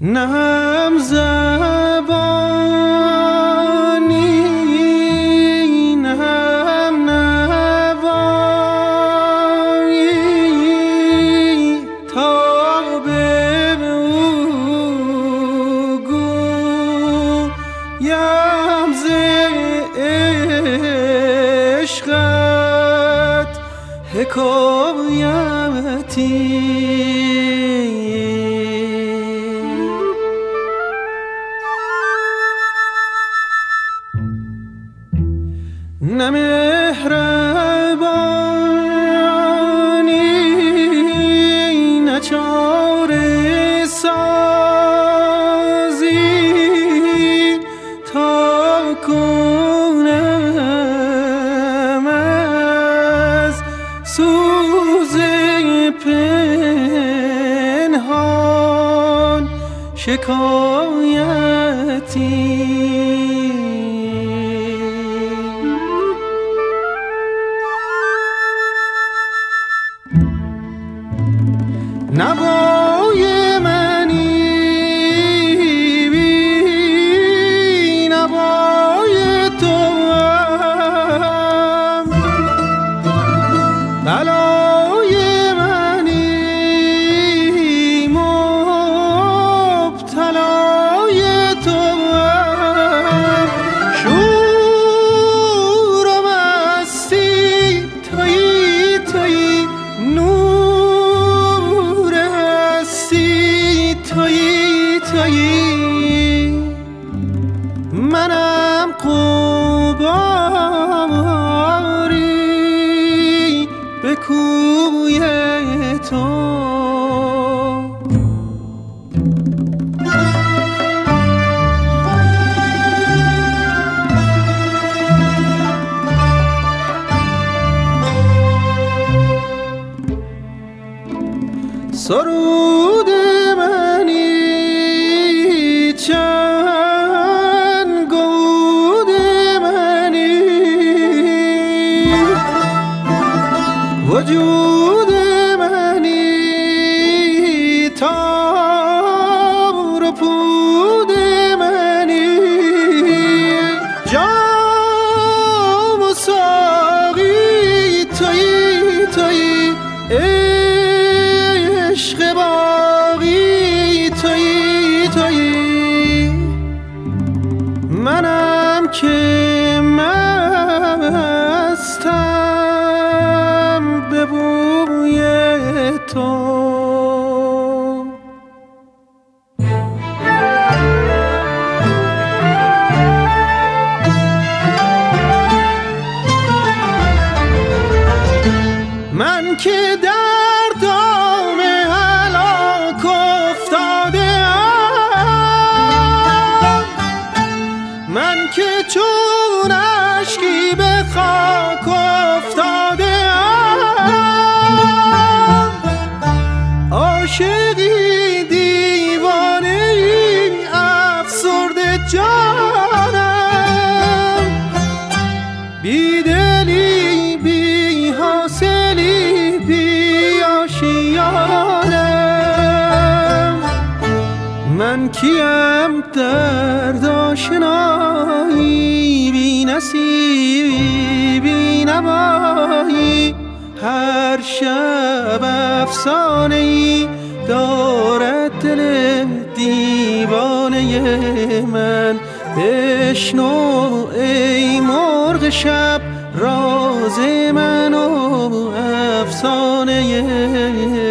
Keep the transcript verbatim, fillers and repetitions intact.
نه هم زبانی نه هم نوایی تا به او گویم ز عشقت حکایتی. نه مهربانی نه چاره سازی تا کنم از سوز پنهان شکایتی. نوای منی بی نوای تو هم بلای منی مبتلای تو هم شور و مستی تویی تویی نور تویی تویی منم غباری به کوی تو. سرود منی چند گود منی وجود منی تار و پود منی جام و ساقی تویی تویی عشق باقی تویی تویی منم که مستم به بوی تو. من که در دام هلاک افتاده‌ام من که چون اشکی به خاک افتاده‌ام عاشقی دیوانه‌ای افسرده جانم بیدلی بی حاصلی بی آشیانم. من کیم درد آشنایی بی نصیبی بی نوایی هر شب افسانه‌ای دارد دل دیوانه من. بشنو ای مرغ شب راز من و افسانه